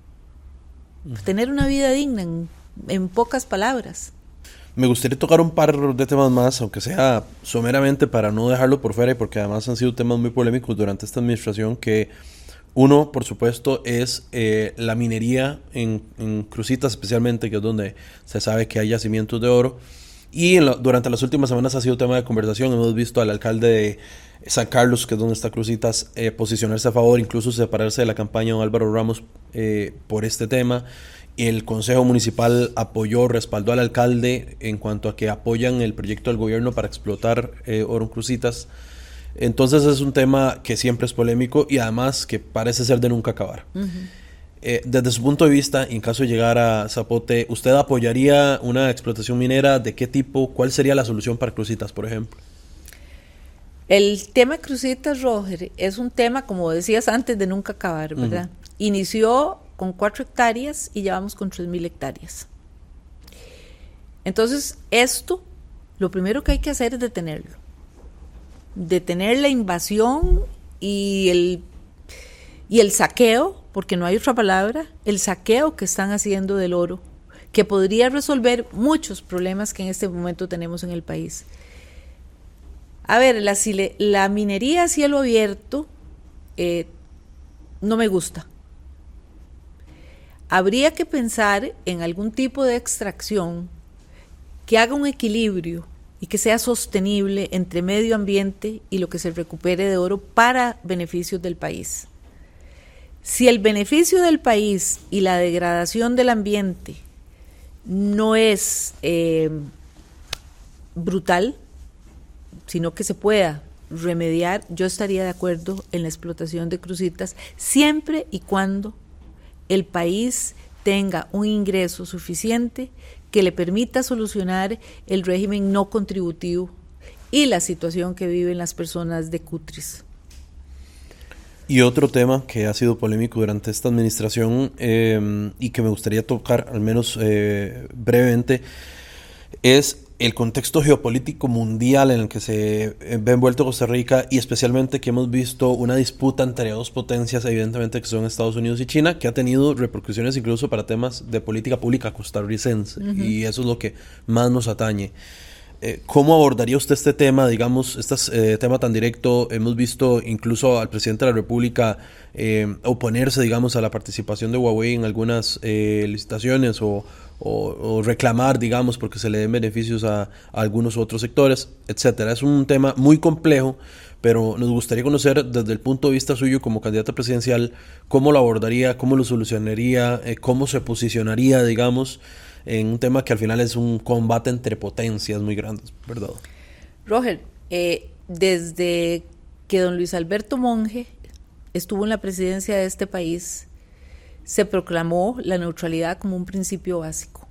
para tener una vida digna, en, en pocas palabras. Me gustaría tocar un par de temas más, aunque sea someramente para no dejarlo por fuera, y porque además han sido temas muy polémicos durante esta administración, que uno, por supuesto, es eh, la minería en, en Cruzitas especialmente, que es donde se sabe que hay yacimientos de oro. Y en lo, durante las últimas semanas ha sido tema de conversación. Hemos visto al alcalde de San Carlos, que es donde está Cruzitas, eh, posicionarse a favor, incluso separarse de la campaña de Álvaro Ramos eh, por este tema. El Consejo Municipal apoyó, respaldó al alcalde en cuanto a que apoyan el proyecto del gobierno para explotar eh, oro en Cruzitas. Entonces es un tema que siempre es polémico y además que parece ser de nunca acabar. Uh-huh. Eh, desde su punto de vista, en caso de llegar a Zapote, ¿usted apoyaría una explotación minera? ¿De qué tipo? ¿Cuál sería la solución para Cruzitas, por ejemplo? El tema Cruzitas, Roger, es un tema, como decías antes, de nunca acabar, ¿verdad? Uh-huh. Inició con cuatro hectáreas y ya vamos con tres mil hectáreas. Entonces, esto, lo primero que hay que hacer es detenerlo. Detener la invasión y el, y el saqueo, porque no hay otra palabra, el saqueo que están haciendo del oro, que podría resolver muchos problemas que en este momento tenemos en el país. A ver, la, la minería a cielo abierto eh, no me gusta. habría que pensar en algún tipo de extracción que haga un equilibrio y que sea sostenible entre medio ambiente y lo que se recupere de oro para beneficios del país. Si el beneficio del país y la degradación del ambiente no es eh, brutal, sino que se pueda remediar, yo estaría de acuerdo en la explotación de crucitas siempre y cuando el país tenga un ingreso suficiente que le permita solucionar el régimen no contributivo y la situación que viven las personas de Cutris. Y otro tema que ha sido polémico durante esta administración eh, y que me gustaría tocar al menos eh, brevemente es el contexto geopolítico mundial en el que se ve envuelto Costa Rica, y especialmente que hemos visto una disputa entre dos potencias, evidentemente, que son Estados Unidos y China, que ha tenido repercusiones incluso para temas de política pública costarricense, uh-huh. y eso es lo que más nos atañe. Eh, ¿Cómo abordaría usted este tema, digamos, este eh, tema tan directo? Hemos visto incluso al presidente de la República eh, oponerse, digamos, a la participación de Huawei en algunas eh, licitaciones o, o, o reclamar, digamos, porque se le den beneficios a, a algunos otros sectores, etcétera. Es un tema muy complejo, pero nos gustaría conocer desde el punto de vista suyo como candidato presidencial cómo lo abordaría, cómo lo solucionaría, eh, cómo se posicionaría, digamos, en un tema que al final es un combate entre potencias muy grandes, ¿verdad? Roger, eh, desde que don Luis Alberto Monge estuvo en la presidencia de este país, se proclamó la neutralidad como un principio básico.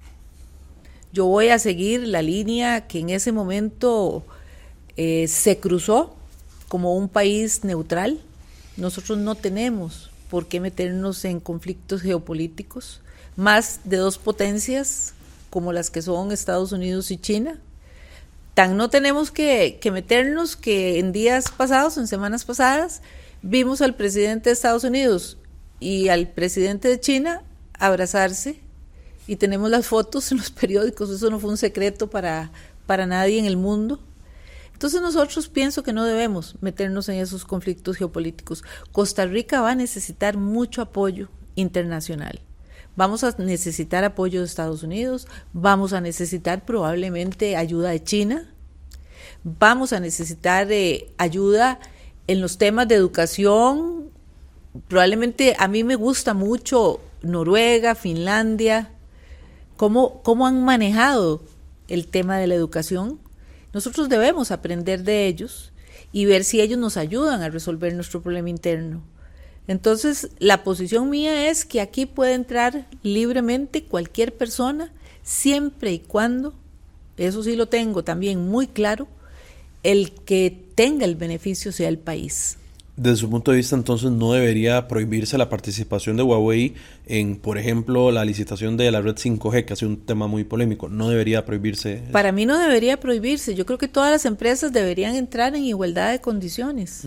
Yo voy a seguir la línea que en ese momento eh, se cruzó como un país neutral. Nosotros no tenemos por qué meternos en conflictos geopolíticos más de dos potencias como las que son Estados Unidos y China. Tan no tenemos que, que meternos que en días pasados, en semanas pasadas, vimos al presidente de Estados Unidos y al presidente de China abrazarse, y tenemos las fotos en los periódicos. Eso no fue un secreto para, para nadie en el mundo. Entonces nosotros pienso que no debemos meternos en esos conflictos geopolíticos. Costa Rica va a necesitar mucho apoyo internacional. Vamos a necesitar apoyo de Estados Unidos, vamos a necesitar probablemente ayuda de China, vamos a necesitar eh, ayuda en los temas de educación. Probablemente a mí me gusta mucho Noruega, Finlandia, cómo, cómo han manejado el tema de la educación. Nosotros debemos aprender de ellos y ver si ellos nos ayudan a resolver nuestro problema interno. Entonces, la posición mía es que aquí puede entrar libremente cualquier persona, siempre y cuando, eso sí lo tengo también muy claro, el que tenga el beneficio sea el país. Desde su punto de vista, entonces, ¿no debería prohibirse la participación de Huawei en, por ejemplo, la licitación de la red cinco G, que ha sido un tema muy polémico? ¿No debería prohibirse eso? Para mí no debería prohibirse. Yo creo que todas las empresas deberían entrar en igualdad de condiciones. Uh-huh.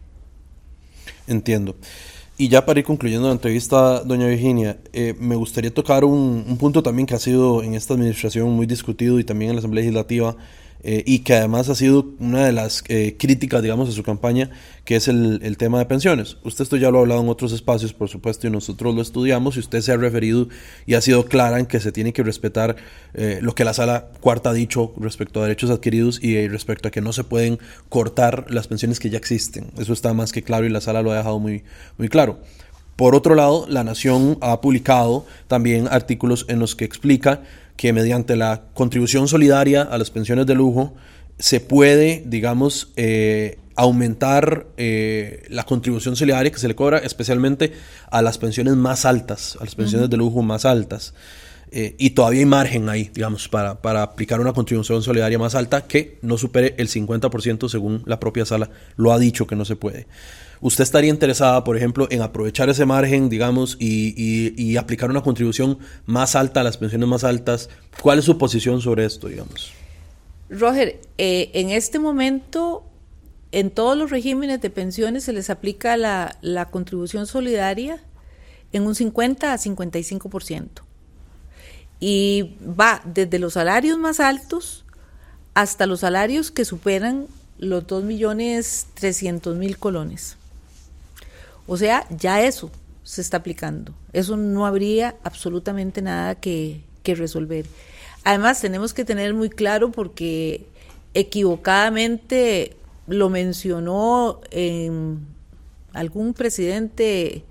Entiendo. Y ya para ir concluyendo la entrevista, doña Virginia, eh, me gustaría tocar un, un punto también que ha sido en esta administración muy discutido y también en la Asamblea Legislativa, eh, y que además ha sido una de las eh, críticas, digamos, de su campaña, que es el, el tema de pensiones. Usted esto ya lo ha hablado en otros espacios, por supuesto, y nosotros lo estudiamos, y usted se ha referido y ha sido clara en que se tiene que respetar eh, lo que la Sala Cuarta ha dicho respecto a derechos adquiridos y eh, respecto a que no se pueden cortar las pensiones que ya existen. Eso está más que claro y la Sala lo ha dejado muy, muy claro. Por otro lado, La Nación ha publicado también artículos en los que explica que mediante la contribución solidaria a las pensiones de lujo se puede, digamos, eh, aumentar eh, la contribución solidaria que se le cobra especialmente a las pensiones más altas, a las pensiones uh-huh. de lujo más altas. Eh, y todavía hay margen ahí, digamos, para, para aplicar una contribución solidaria más alta que no supere el cincuenta por ciento según la propia Sala lo ha dicho que no se puede. ¿Usted estaría interesada, por ejemplo, en aprovechar ese margen, digamos, y, y, y aplicar una contribución más alta a las pensiones más altas? ¿Cuál es su posición sobre esto, digamos? Roger, eh, en este momento, en todos los regímenes de pensiones se les aplica la, la contribución solidaria en un cincuenta a cincuenta y cinco por ciento. Y va desde los salarios más altos hasta los salarios que superan los dos millones trescientos mil colones. O sea, ya eso se está aplicando. Eso no habría absolutamente nada que, que resolver. Además, tenemos que tener muy claro, porque equivocadamente lo mencionó en algún presidente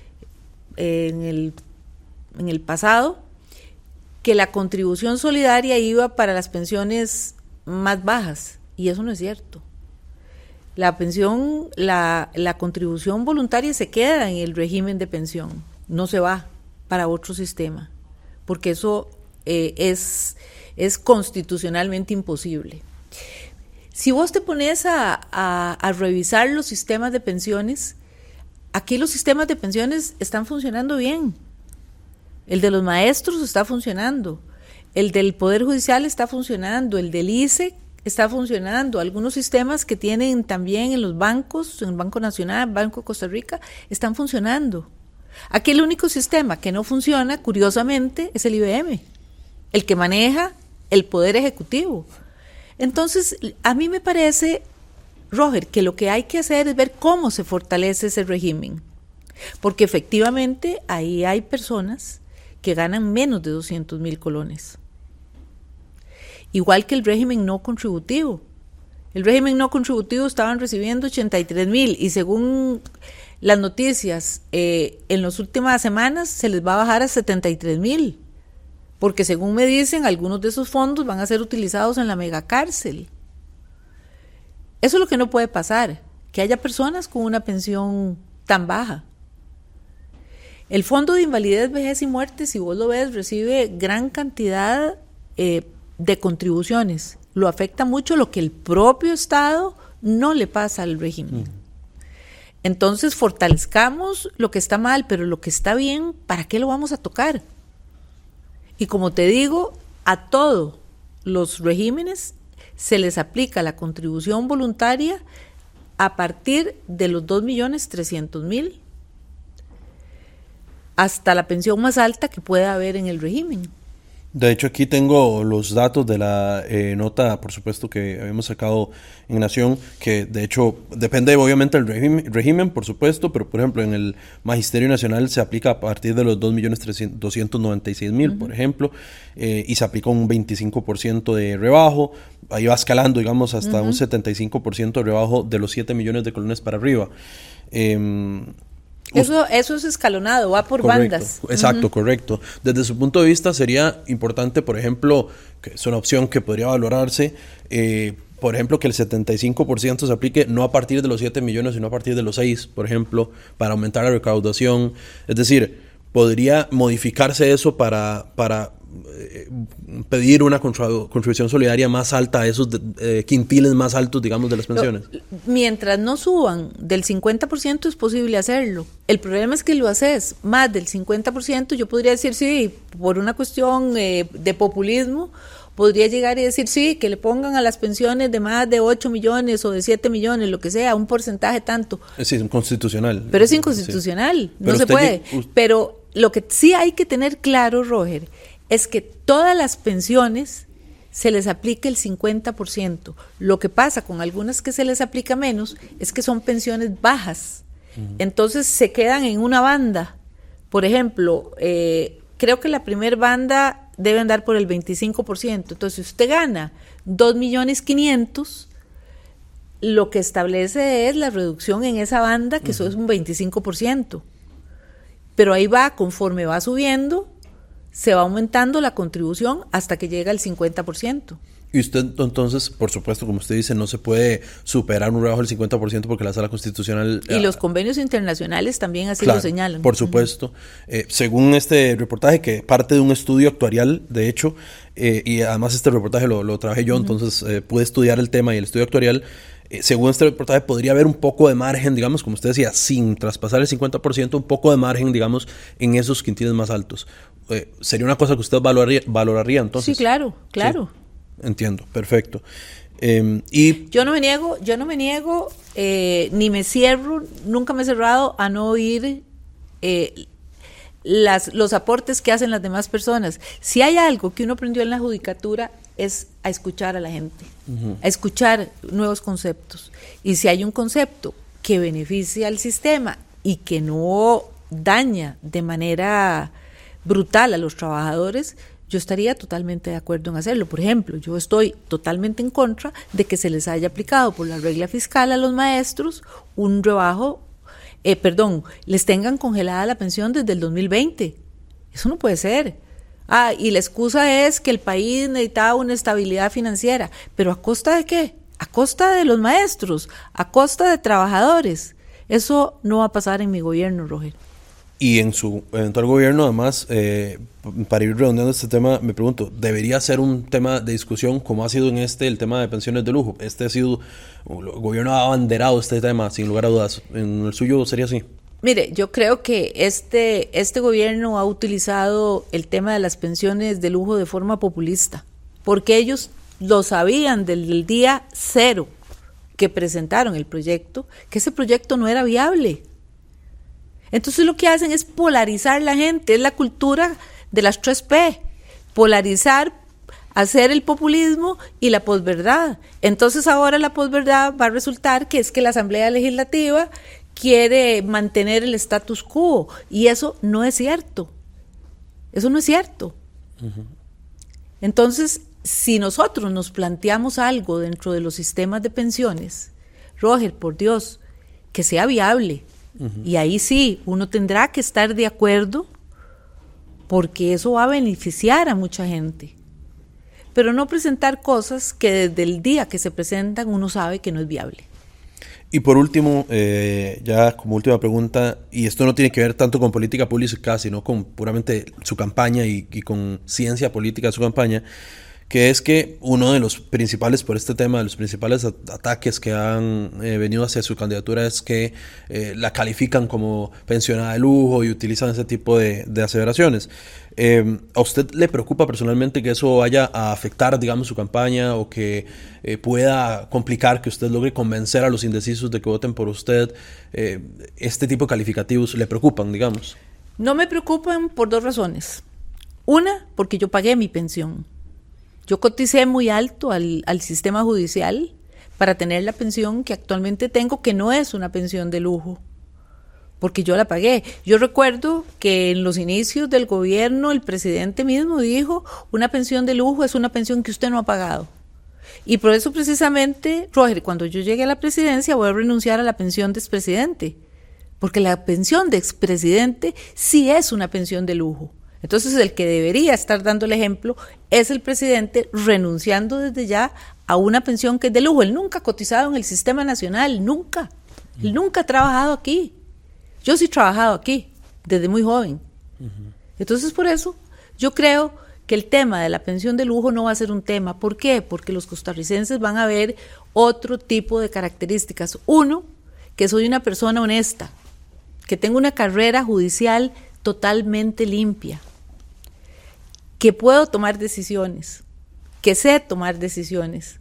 en el, en el pasado, que la contribución solidaria iba para las pensiones más bajas, y eso no es cierto. La pensión, la, la contribución voluntaria se queda en el régimen de pensión, no se va para otro sistema, porque eso eh, es, es constitucionalmente imposible. Si vos te pones a, a, a revisar los sistemas de pensiones, aquí los sistemas de pensiones están funcionando bien. El de los maestros está funcionando, el del Poder Judicial está funcionando, el del I C E está funcionando, algunos sistemas que tienen también en los bancos, en el Banco Nacional, Banco de Costa Rica, están funcionando. Aquí el único sistema que no funciona, curiosamente, es el I B M, el que maneja el Poder Ejecutivo. Entonces, a mí me parece, Roger, que lo que hay que hacer es ver cómo se fortalece ese régimen, porque efectivamente ahí hay personas que ganan menos de doscientos mil colones. Igual que el régimen no contributivo. El régimen no contributivo estaban recibiendo ochenta y tres mil y según las noticias eh, en las últimas semanas se les va a bajar a setenta y tres mil, porque según me dicen, algunos de esos fondos van a ser utilizados en la megacárcel. Eso es lo que no puede pasar, que haya personas con una pensión tan baja. El Fondo de Invalidez, Vejez y Muerte, si vos lo ves, recibe gran cantidad eh, de contribuciones. Lo afecta mucho lo que el propio Estado no le pasa al régimen. Mm. Entonces, fortalezcamos lo que está mal, pero lo que está bien, ¿para qué lo vamos a tocar? Y como te digo, a todos los regímenes se les aplica la contribución voluntaria a partir de los dos millones trescientos mil hasta la pensión más alta que pueda haber en el régimen. De hecho, aquí tengo los datos de la eh, nota, por supuesto, que habíamos sacado en Nación, que de hecho depende obviamente del régimen, régimen, por supuesto, pero por ejemplo en el Magisterio Nacional se aplica a partir de los dos millones doscientos noventa y seis mil, uh-huh. por ejemplo, eh, y se aplica un veinticinco por ciento de rebajo, ahí va escalando, digamos, hasta uh-huh. un setenta y cinco por ciento de rebajo de los siete millones de colones para arriba. Eh, Eso, eso es escalonado, va por correcto, bandas. Exacto, uh-huh. correcto. Desde su punto de vista sería importante, por ejemplo, que es una opción que podría valorarse, eh, por ejemplo, que el setenta y cinco por ciento se aplique no a partir de los siete millones, sino a partir de los seis, por ejemplo, para aumentar la recaudación. Es decir, podría modificarse eso para... para Eh, pedir una contribu- contribución solidaria más alta a esos de, eh, quintiles más altos, digamos, de las pensiones. Lo, mientras no suban del cincuenta por ciento es posible hacerlo. El problema es que lo haces más del cincuenta por ciento, yo podría decir sí, por una cuestión eh, de populismo, podría llegar y decir sí, que le pongan a las pensiones de más de ocho millones o de siete millones, lo que sea, un porcentaje tanto. Sí, es inconstitucional. Pero es inconstitucional, sí. no Pero se puede. Usted... Pero lo que sí hay que tener claro, Roger, es que todas las pensiones se les aplica el cincuenta por ciento. Lo que pasa con algunas que se les aplica menos es que son pensiones bajas. Uh-huh. Entonces se quedan en una banda. Por ejemplo, eh, creo que la primer banda debe andar por el veinticinco por ciento. Entonces, si usted gana dos millones quinientos, lo que establece es la reducción en esa banda, que uh-huh. eso es un veinticinco por ciento. Pero ahí va, conforme va subiendo, se va aumentando la contribución hasta que llega al cincuenta por ciento. Y usted, entonces, por supuesto, como usted dice, no se puede superar un rebajo del cincuenta por ciento porque la Sala Constitucional... Y eh, los convenios internacionales también así claro, lo señalan. Por supuesto. Uh-huh. Eh, según este reportaje, que parte de un estudio actuarial, de hecho, eh, y además este reportaje lo, lo trabajé yo, uh-huh. entonces eh, pude estudiar el tema y el estudio actuarial. Eh, según este reportaje, podría haber un poco de margen, digamos, como usted decía, sin traspasar el cincuenta por ciento, un poco de margen, digamos, en esos quintiles más altos. Eh, ¿Sería una cosa que usted valoraría, valoraría entonces? Sí, claro, claro. Sí. Entiendo, perfecto. Eh, y yo no me niego, yo no me niego, eh, ni me cierro, nunca me he cerrado a no oír eh, las, los aportes que hacen las demás personas. Si hay algo que uno aprendió en la judicatura es a escuchar a la gente, uh-huh. a escuchar nuevos conceptos. Y si hay un concepto que beneficia al sistema y que no daña de manera brutal a los trabajadores, yo estaría totalmente de acuerdo en hacerlo. Por ejemplo, yo estoy totalmente en contra de que se les haya aplicado por la regla fiscal a los maestros un rebajo, eh, perdón, les tengan congelada la pensión desde el dos mil veinte. Eso no puede ser. Ah, y la excusa es que el país necesitaba una estabilidad financiera. ¿Pero a costa de qué? A costa de los maestros, a costa de trabajadores. Eso no va a pasar en mi gobierno, Roger. Y en su eventual gobierno, además, eh, para ir redondeando este tema, me pregunto, ¿debería ser un tema de discusión como ha sido en este, el tema de pensiones de lujo? Este ha sido, el gobierno ha abanderado este tema, sin lugar a dudas. ¿En el suyo sería así? Mire, yo creo que este, este gobierno ha utilizado el tema de las pensiones de lujo de forma populista, porque ellos lo sabían desde el día cero que presentaron el proyecto, que ese proyecto no era viable. Entonces lo que hacen es polarizar la gente, es la cultura de las tres P, polarizar, hacer el populismo y la posverdad. Entonces ahora la posverdad va a resultar que es que la Asamblea Legislativa quiere mantener el status quo, y eso no es cierto, eso no es cierto. Uh-huh. Entonces, si nosotros nos planteamos algo dentro de los sistemas de pensiones, Roger, por Dios, que sea viable. Uh-huh. Y ahí sí, uno tendrá que estar de acuerdo, porque eso va a beneficiar a mucha gente. Pero no presentar cosas que desde el día que se presentan uno sabe que no es viable. Y por último, eh, ya como última pregunta, y esto no tiene que ver tanto con política pública, sino con puramente su campaña y, y con ciencia política de su campaña, que es que uno de los principales, por este tema, de los principales at- ataques que han eh, venido hacia su candidatura es que eh, la califican como pensionada de lujo y utilizan ese tipo de, de aseveraciones. Eh, ¿A usted le preocupa personalmente que eso vaya a afectar, digamos, su campaña, o que eh, pueda complicar que usted logre convencer a los indecisos de que voten por usted? Eh, ¿Este tipo de calificativos le preocupan, digamos? No me preocupan por dos razones. Una, porque yo pagué mi pensión. Yo coticé muy alto al, al sistema judicial para tener la pensión que actualmente tengo, que no es una pensión de lujo, porque yo la pagué. Yo recuerdo que en los inicios del gobierno el presidente mismo dijo, una pensión de lujo es una pensión que usted no ha pagado. Y por eso precisamente, Roger, cuando yo llegue a la presidencia voy a renunciar a la pensión de expresidente, porque la pensión de expresidente sí es una pensión de lujo. Entonces el que debería estar dando el ejemplo es el presidente, renunciando desde ya a una pensión que es de lujo. Él nunca ha cotizado en el sistema nacional, nunca. Él nunca ha trabajado aquí. Yo sí he trabajado aquí, desde muy joven. Uh-huh. Entonces por eso yo creo que el tema de la pensión de lujo no va a ser un tema. ¿Por qué? Porque los costarricenses van a ver otro tipo de características. Uno, que soy una persona honesta, que tengo una carrera judicial totalmente limpia, que puedo tomar decisiones, que sé tomar decisiones,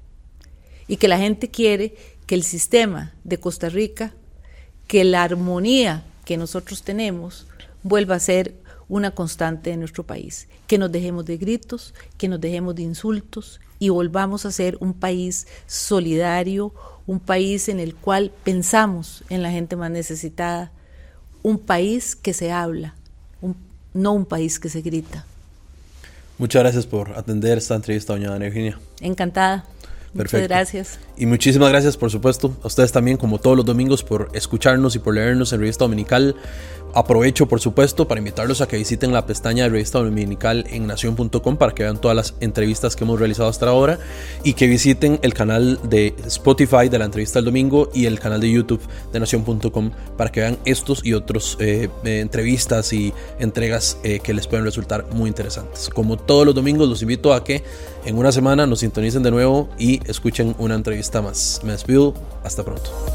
y que la gente quiere que el sistema de Costa Rica, que la armonía que nosotros tenemos, vuelva a ser una constante de nuestro país, que nos dejemos de gritos, que nos dejemos de insultos y volvamos a ser un país solidario, un país en el cual pensamos en la gente más necesitada, un país que se habla, un, no un país que se grita. Muchas gracias por atender esta entrevista, doña Ana Eugenia. Encantada. Perfecto. Muchas gracias. Y muchísimas gracias, por supuesto, a ustedes también, como todos los domingos, por escucharnos y por leernos en Revista Dominical. Aprovecho, por supuesto, para invitarlos a que visiten la pestaña de Revista Dominical en nación punto com para que vean todas las entrevistas que hemos realizado hasta ahora, y que visiten el canal de Spotify de la entrevista del domingo y el canal de YouTube de nación punto com para que vean estos y otros eh, eh, entrevistas y entregas eh, que les pueden resultar muy interesantes. Como todos los domingos, los invito a que en una semana nos sintonicen de nuevo y escuchen una entrevista más. Me despido, hasta pronto.